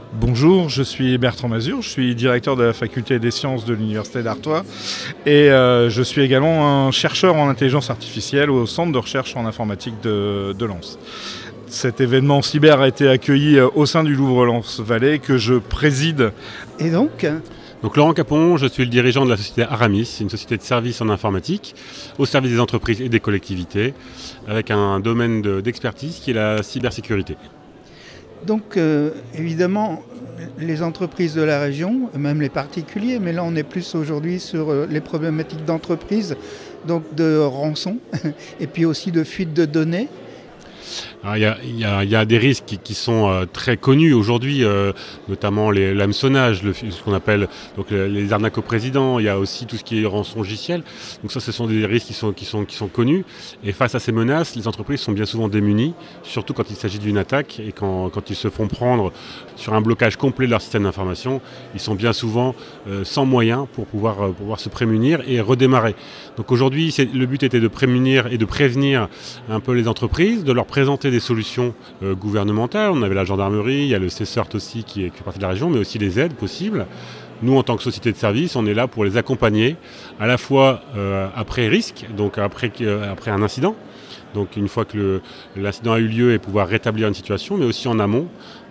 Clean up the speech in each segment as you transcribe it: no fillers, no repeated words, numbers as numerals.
Bonjour, je suis Bertrand Mazur, je suis directeur de la faculté des sciences de l'Université d'Artois et je suis également un chercheur en intelligence artificielle au centre de recherche en informatique de Lens. Cet événement cyber a été accueilli au sein du Louvre-Lens Vallée que je préside. Et donc Laurent Capon, je suis le dirigeant de la société Aramis, une société de services en informatique au service des entreprises et des collectivités avec un domaine d'expertise qui est la cybersécurité. Donc évidemment, les entreprises de la région, même les particuliers, mais là on est plus aujourd'hui sur les problématiques d'entreprise, donc de rançon et puis aussi de fuite de données. Il y a des risques qui sont très connus aujourd'hui, notamment l'hameçonnage, ce qu'on appelle donc les arnaques au président. Il y a aussi tout ce qui est rançongiciel. Donc ça, ce sont des risques qui sont connus. Et face à ces menaces, les entreprises sont bien souvent démunies, surtout quand il s'agit d'une attaque et quand ils se font prendre sur un blocage complet de leur système d'information. Ils sont bien souvent sans moyens pour pouvoir se prémunir et redémarrer. Donc aujourd'hui, le but était de prémunir et de prévenir un peu les entreprises, de leur présenter des solutions gouvernementales. On avait la gendarmerie, il y a le CESERT aussi qui fait partie de la région, mais aussi les aides possibles. Nous, en tant que société de service, on est là pour les accompagner, à la fois après risque, donc après un incident, donc une fois que l'incident a eu lieu et pouvoir rétablir une situation, mais aussi en amont,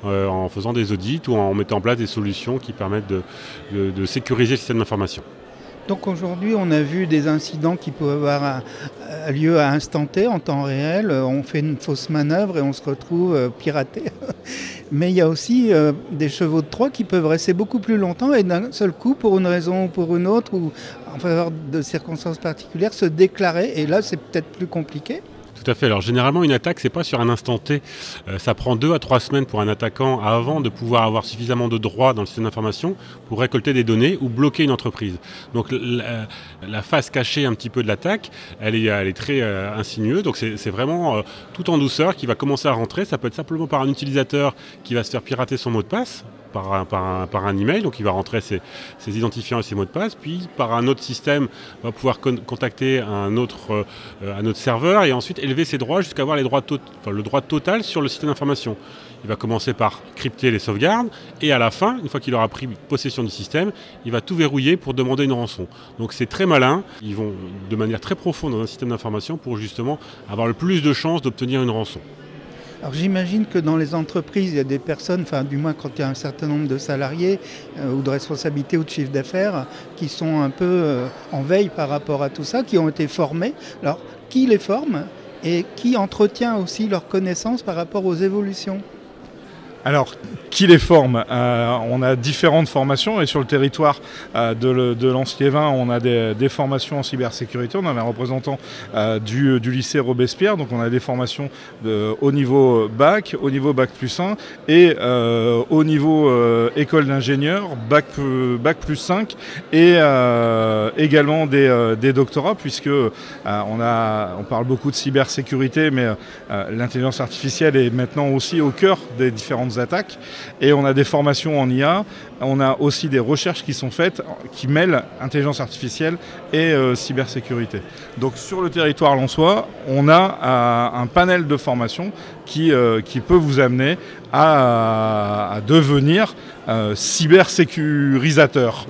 en faisant des audits ou en mettant en place des solutions qui permettent de sécuriser le système d'information. Donc aujourd'hui, on a vu des incidents qui peuvent avoir lieu à instant T, en temps réel. On fait une fausse manœuvre et on se retrouve piraté. Mais il y a aussi des chevaux de Troie qui peuvent rester beaucoup plus longtemps et d'un seul coup, pour une raison ou pour une autre, ou en faveur de circonstances particulières, se déclarer. Et là, c'est peut-être plus compliqué. Tout à fait. Alors généralement, une attaque, c'est pas sur un instant T. Ça prend 2 à 3 semaines pour un attaquant avant de pouvoir avoir suffisamment de droits dans le système d'information pour récolter des données ou bloquer une entreprise. Donc la face cachée un petit peu de l'attaque, elle est très insinueuse. Donc c'est vraiment tout en douceur qui va commencer à rentrer. Ça peut être simplement par un utilisateur qui va se faire pirater son mot de passe. Par un email, donc il va rentrer ses identifiants et ses mots de passe, puis par un autre système va pouvoir contacter un autre serveur et ensuite élever ses droits jusqu'à avoir le droit total sur le système d'information. Il va commencer par crypter les sauvegardes et à la fin, une fois qu'il aura pris possession du système, il va tout verrouiller pour demander une rançon. Donc c'est très malin, ils vont de manière très profonde dans un système d'information pour justement avoir le plus de chances d'obtenir une rançon. Alors j'imagine que dans les entreprises, il y a des personnes, enfin du moins quand il y a un certain nombre de salariés ou de responsabilités ou de chiffre d'affaires qui sont un peu en veille par rapport à tout ça, qui ont été formés. Alors qui les forme et qui entretient aussi leurs connaissances par rapport aux évolutions ? Alors, qui les forme ? On a différentes formations et sur le territoire de Lens-Liévin, on a des formations en cybersécurité. On a un représentant du lycée Robespierre, donc on a des formations au niveau bac, au niveau bac plus 1 et au niveau école d'ingénieur, bac plus 5 et également des doctorats puisque on parle beaucoup de cybersécurité, mais l'intelligence artificielle est maintenant aussi au cœur des différentes attaques et on a des formations en IA, on a aussi des recherches qui sont faites qui mêlent intelligence artificielle et cybersécurité. Donc sur le territoire lensois, on a un panel de formations qui peut vous amener à devenir cybersécurisateur.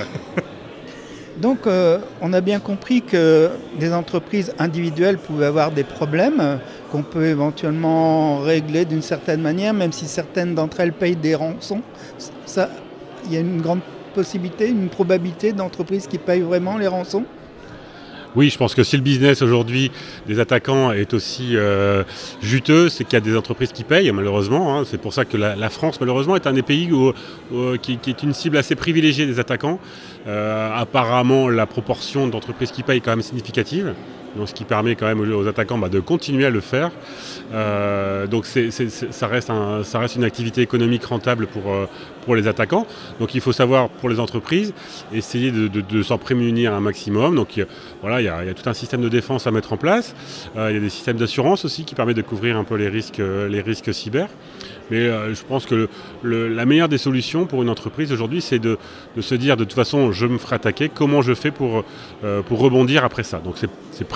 Donc on a bien compris que des entreprises individuelles pouvaient avoir des problèmes qu'on peut éventuellement régler d'une certaine manière, même si certaines d'entre elles payent des rançons. Ça, il y a une grande possibilité, une probabilité d'entreprises qui payent vraiment les rançons. Oui, je pense que si le business aujourd'hui des attaquants est aussi juteux, c'est qu'il y a des entreprises qui payent, malheureusement. C'est pour ça que la France, malheureusement, est un des pays qui est une cible assez privilégiée des attaquants. Apparemment, la proportion d'entreprises qui payent est quand même significative. Donc, ce qui permet quand même aux attaquants de continuer à le faire. Donc ça reste une activité économique rentable pour les attaquants. Donc il faut savoir, pour les entreprises, essayer de s'en prémunir un maximum. Donc voilà, il y a tout un système de défense à mettre en place. Il y a des systèmes d'assurance aussi qui permettent de couvrir un peu les risques cyber. Mais je pense que la meilleure des solutions pour une entreprise aujourd'hui, c'est de se dire de toute façon, je me ferai attaquer, comment je fais pour rebondir après ça. Donc c'est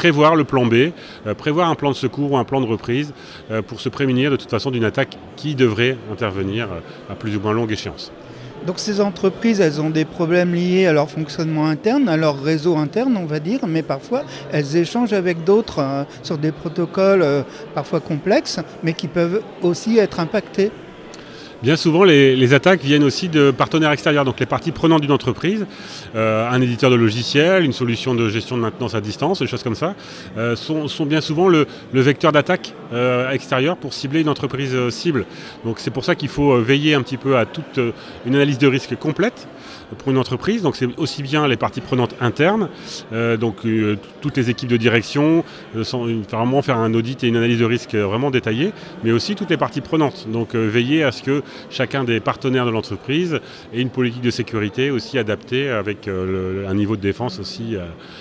prévoir le plan B, prévoir un plan de secours ou un plan de reprise pour se prémunir de toute façon d'une attaque qui devrait intervenir à plus ou moins longue échéance. Donc ces entreprises, elles ont des problèmes liés à leur fonctionnement interne, à leur réseau interne, on va dire, mais parfois elles échangent avec d'autres sur des protocoles parfois complexes, mais qui peuvent aussi être impactés. Bien souvent, les attaques viennent aussi de partenaires extérieurs, donc les parties prenantes d'une entreprise, un éditeur de logiciels, une solution de gestion de maintenance à distance, des choses comme ça, sont bien souvent le vecteur d'attaque extérieur pour cibler une entreprise cible. Donc c'est pour ça qu'il faut veiller un petit peu à toute une analyse de risque complète pour une entreprise. Donc c'est aussi bien les parties prenantes internes, toutes les équipes de direction, vraiment faire un audit et une analyse de risque vraiment détaillée, mais aussi toutes les parties prenantes. Donc veiller à ce que chacun des partenaires de l'entreprise ait une politique de sécurité aussi adaptée avec un niveau de défense aussi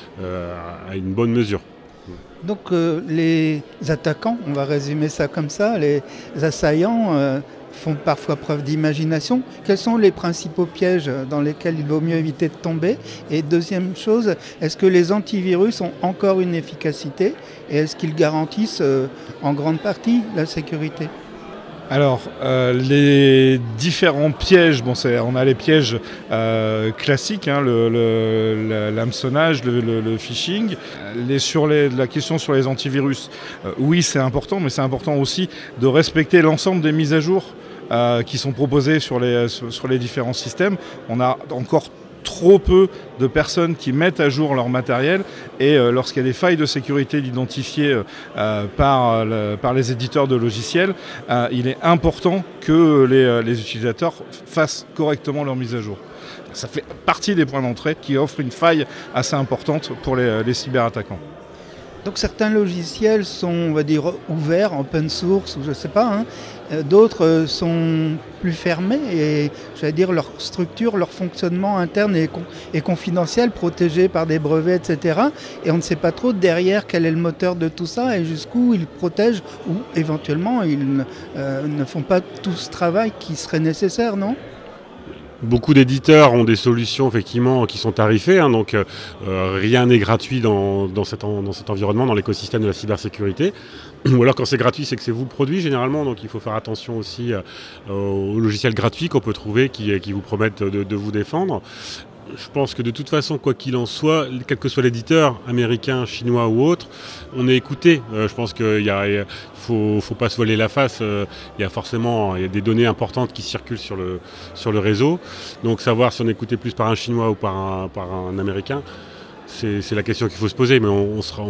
à une bonne mesure. Donc les attaquants, on va résumer ça comme ça, les assaillants font parfois preuve d'imagination. Quels sont les principaux pièges dans lesquels il vaut mieux éviter de tomber? Et deuxième chose, est-ce que les antivirus ont encore une efficacité et est-ce qu'ils garantissent en grande partie la sécurité? Alors, les différents pièges, on a les pièges classiques, l'hameçonnage, le phishing. La question sur les antivirus, oui, c'est important, mais c'est important aussi de respecter l'ensemble des mises à jour qui sont proposées sur les différents systèmes. On a encore trop peu de personnes qui mettent à jour leur matériel et lorsqu'il y a des failles de sécurité identifiées par les éditeurs de logiciels, il est important que les utilisateurs fassent correctement leur mise à jour. Ça fait partie des points d'entrée qui offrent une faille assez importante pour les cyberattaquants. Donc certains logiciels sont, on va dire, ouverts, open source, ou je ne sais pas. D'autres sont plus fermés et, j'allais dire, leur structure, leur fonctionnement interne est confidentiel, protégé par des brevets, etc. Et on ne sait pas trop derrière quel est le moteur de tout ça et jusqu'où ils protègent ou éventuellement ils ne font pas tout ce travail qui serait nécessaire, non ? Beaucoup d'éditeurs ont des solutions effectivement qui sont tarifées, donc rien n'est gratuit dans cet environnement, dans l'écosystème de la cybersécurité. Ou alors quand c'est gratuit, c'est que c'est vous le produit généralement, donc il faut faire attention aussi aux logiciels gratuits qu'on peut trouver qui vous promettent de vous défendre. Je pense que de toute façon, quoi qu'il en soit, quel que soit l'éditeur, américain, chinois ou autre, on est écouté. Je pense qu'il faut pas se voiler la face. Il y a des données importantes qui circulent sur le réseau. Donc savoir si on est écouté plus par un chinois ou par un américain, c'est la question qu'il faut se poser, mais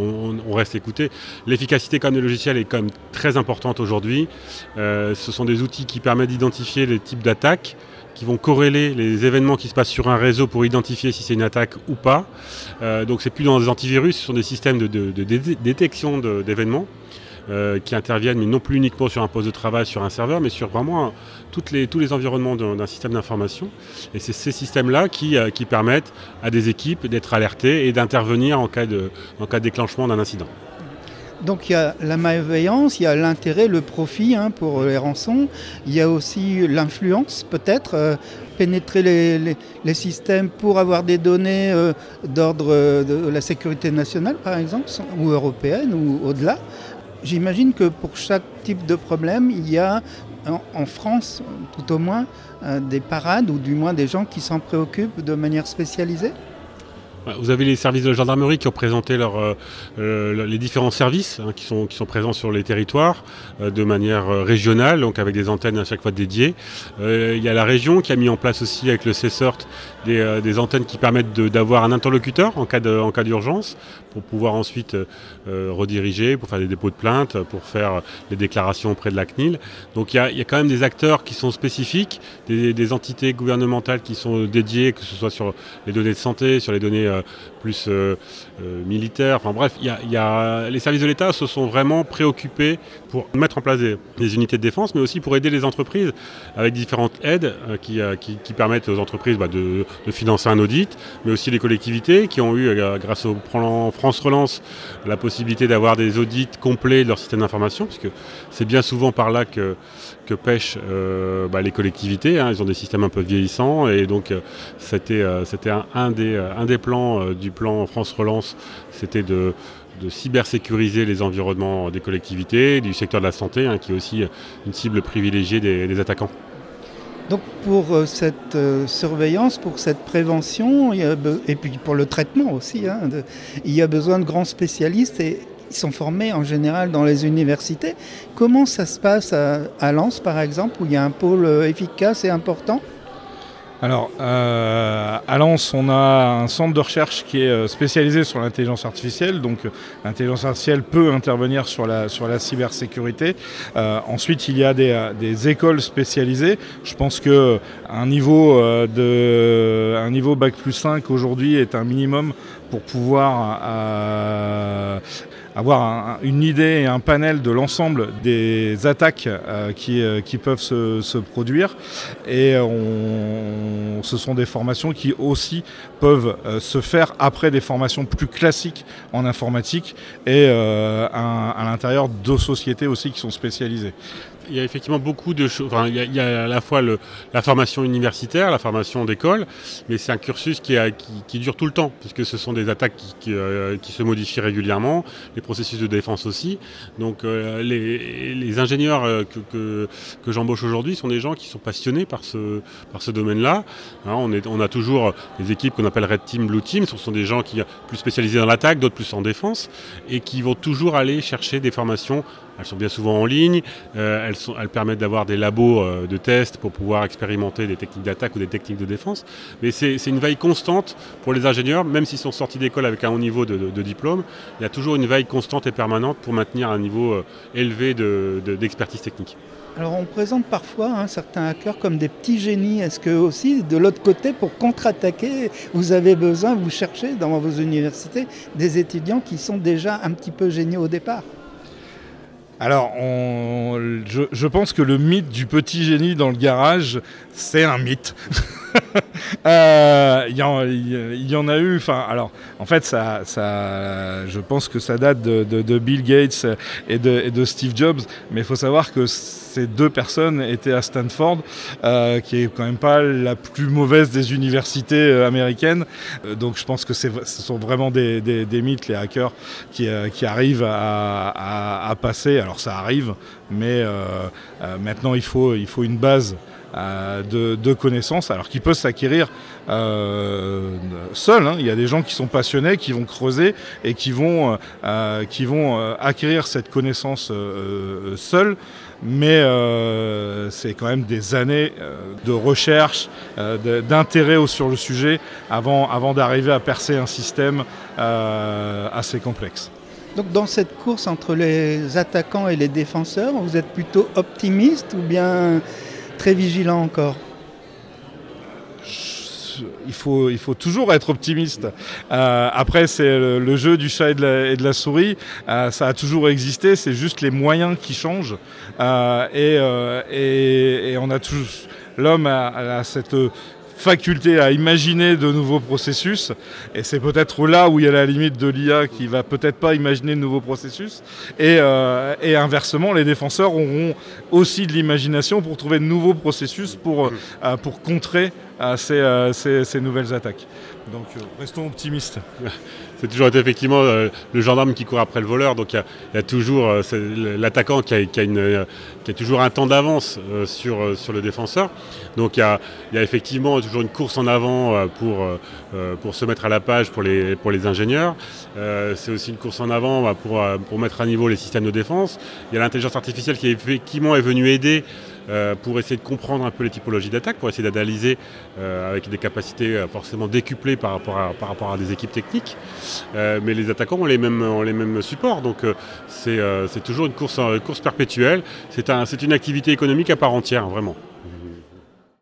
on reste écouté. L'efficacité quand même des logiciels est quand même très importante aujourd'hui. Ce sont des outils qui permettent d'identifier les types d'attaques, qui vont corréler les événements qui se passent sur un réseau pour identifier si c'est une attaque ou pas. Donc c'est plus dans des antivirus, ce sont des systèmes de détection d'événements qui interviennent, mais non plus uniquement sur un poste de travail, sur un serveur, mais sur vraiment tous les environnements d'un système d'information. Et c'est ces systèmes-là qui permettent à des équipes d'être alertées et d'intervenir en cas de déclenchement d'un incident. Donc il y a la malveillance, il y a l'intérêt, le profit pour les rançons. Il y a aussi l'influence peut-être, pénétrer les systèmes pour avoir des données d'ordre de la sécurité nationale par exemple, ou européenne ou au-delà. J'imagine que pour chaque type de problème, il y a en France tout au moins des parades ou du moins des gens qui s'en préoccupent de manière spécialisée. Vous avez les services de la gendarmerie qui ont présenté les différents services qui sont présents sur les territoires de manière régionale, donc avec des antennes à chaque fois dédiées. Il y a la région qui a mis en place aussi avec le CSERT des antennes qui permettent d'avoir un interlocuteur en cas d'urgence pour pouvoir ensuite rediriger, pour faire des dépôts de plainte, pour faire des déclarations auprès de la CNIL. Donc il y a quand même des acteurs qui sont spécifiques, des entités gouvernementales qui sont dédiées, que ce soit sur les données de santé, sur les données plus militaires. Enfin bref, les services de l'État se sont vraiment préoccupés pour mettre en place des unités de défense, mais aussi pour aider les entreprises avec différentes aides qui permettent aux entreprises de financer un audit, mais aussi les collectivités qui ont eu, grâce au plan France Relance, la possibilité d'avoir des audits complets de leur système d'information, parce que c'est bien souvent par là que pêchent les collectivités. Ils ont des systèmes un peu vieillissants et donc c'était un des plans du plan France Relance, c'était de cybersécuriser les environnements des collectivités, du secteur de la santé, qui est aussi une cible privilégiée des attaquants. Donc pour cette surveillance, pour cette prévention, et puis pour le traitement aussi, il y a besoin de grands spécialistes et ils sont formés en général dans les universités. Comment ça se passe à Lens par exemple, où il y a un pôle efficace et important ? Alors, à Lens, on a un centre de recherche qui est spécialisé sur l'intelligence artificielle. Donc, l'intelligence artificielle peut intervenir sur la cybersécurité. Ensuite, il y a des écoles spécialisées. Je pense qu'un niveau Bac+5 aujourd'hui est un minimum pour pouvoir avoir une idée et un panel de l'ensemble des attaques qui peuvent se produire. Et ce sont des formations qui aussi peuvent se faire après des formations plus classiques en informatique et à l'intérieur de sociétés aussi qui sont spécialisées. Il y a effectivement beaucoup de choses. Enfin, il y a à la fois la formation universitaire, la formation d'école, mais c'est un cursus qui dure tout le temps, puisque ce sont des attaques qui se modifient régulièrement, les processus de défense aussi. Donc les ingénieurs que j'embauche aujourd'hui sont des gens qui sont passionnés par ce domaine-là. Alors, on a toujours des équipes qu'on appelle Red Team, Blue Team. Ce sont des gens qui sont plus spécialisés dans l'attaque, d'autres plus en défense, et qui vont toujours aller chercher des formations. Elles sont bien souvent en ligne, elles permettent d'avoir des labos de tests pour pouvoir expérimenter des techniques d'attaque ou des techniques de défense. Mais c'est une veille constante pour les ingénieurs, même s'ils sont sortis d'école avec un haut niveau de diplôme, il y a toujours une veille constante et permanente pour maintenir un niveau élevé d'expertise technique. Alors on présente parfois certains hackers comme des petits génies. Est-ce que aussi, de l'autre côté, pour contre-attaquer, vous cherchez dans vos universités des étudiants qui sont déjà un petit peu géniaux au départ ? Alors, je pense que le mythe du petit génie dans le garage, c'est un mythe. Il y en a eu. Alors, en fait, je pense que ça date de Bill Gates et de Steve Jobs. Mais il faut savoir que ces deux personnes étaient à Stanford, qui est quand même pas la plus mauvaise des universités américaines. Donc, je pense que ce sont vraiment des mythes, les hackers, qui arrivent à passer. Alors, ça arrive, mais maintenant, il faut une base de connaissances, alors qui peut s'acquérir seul. Il y a des gens qui sont passionnés, qui vont creuser et qui vont acquérir cette connaissance seul. Mais c'est quand même des années de recherche, d'intérêt sur le sujet avant d'arriver à percer un système assez complexe. Donc dans cette course entre les attaquants et les défenseurs, vous êtes plutôt optimiste ou bien très vigilant encore ? Il faut toujours être optimiste. Après, c'est le jeu du chat et de la souris. Ça a toujours existé, c'est juste les moyens qui changent. Et on a toujours... L'homme a cette faculté à imaginer de nouveaux processus, et c'est peut-être là où il y a la limite de l'IA qui va peut-être pas imaginer de nouveaux processus, et inversement les défenseurs auront aussi de l'imagination pour trouver de nouveaux processus pour contrer ces nouvelles attaques. Donc restons optimistes. C'est toujours été effectivement le gendarme qui court après le voleur, donc il y a toujours l'attaquant qui a toujours un temps d'avance sur le défenseur. Donc il y a effectivement toujours une course en avant pour se mettre à la page pour les ingénieurs. C'est aussi une course en avant pour mettre à niveau les systèmes de défense. Il y a l'intelligence artificielle qui effectivement est venue aider pour essayer de comprendre un peu les typologies d'attaque, pour essayer d'analyser avec des capacités forcément décuplées par rapport à des équipes techniques. Mais les attaquants ont les mêmes supports, donc c'est toujours une course perpétuelle. C'est une activité économique à part entière, vraiment.